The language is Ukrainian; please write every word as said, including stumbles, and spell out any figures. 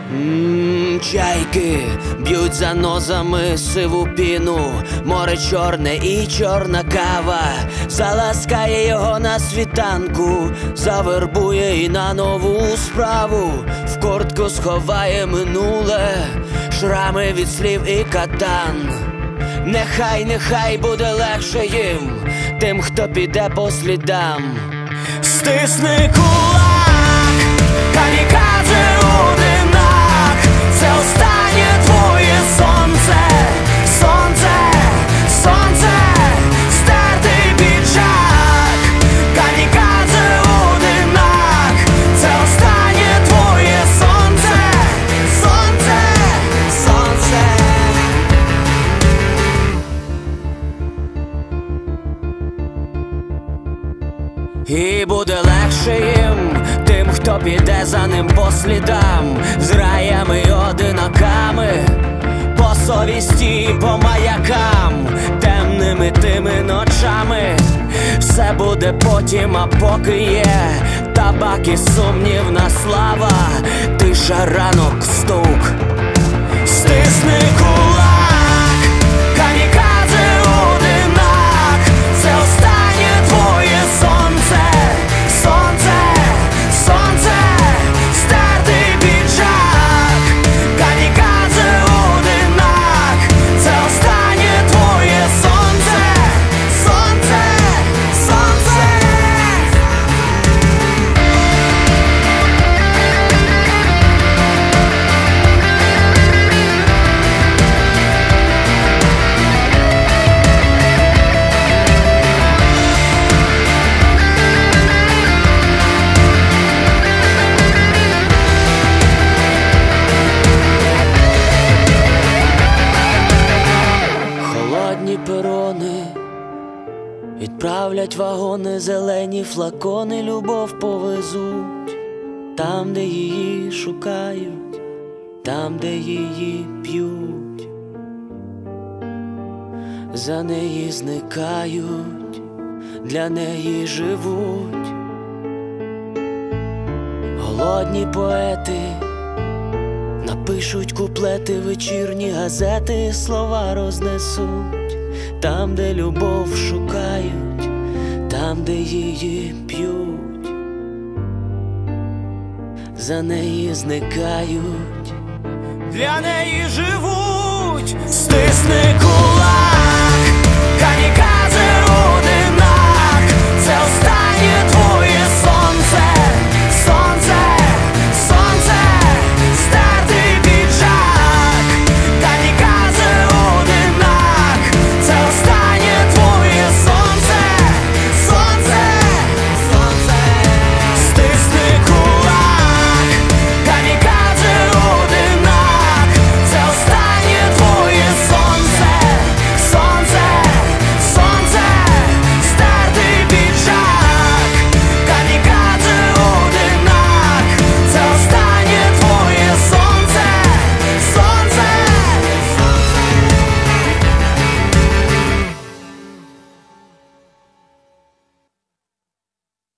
Ммм, чайки б'ють за нозами сиву піну, море чорне і чорна кава заласкає його на світанку, завербує і на нову справу, в куртку сховає минуле, шрами від слів і катан. Нехай, нехай буде легше їм, тим, хто піде по слідам. Стисни кулак, камікадзе одинак, це останнє твоє сонце, сонце, сонце, стертий піджак. Камікадзе одинак, це останнє твоє сонце, сонце, сонце. І буде легше їм, тим, хто піде за ним по слідам, з раями й одинаками, по совісті, по маякам, темними тими ночами. Все буде потім, а поки є табак і сумнівна слава, тиша, ранок, стук. Стисни кулак, камікадзе одинак, це останнє твоє сонце, сонце, сонце, стертий піджак. Камікадзе одинак, це останнє твоє сонце, сонце, сонце. Холодні перони відправлять вагони, зелені флакони, любов повезуть там, де її шукають, там, де її п'ють, за неї зникають, для неї живуть. Голодні поети напишуть куплети, вечірні газети, слова рознесуть там, де любов шукають, там, де її п'ють, за неї зникають, для неї живуть. Стисни кулак.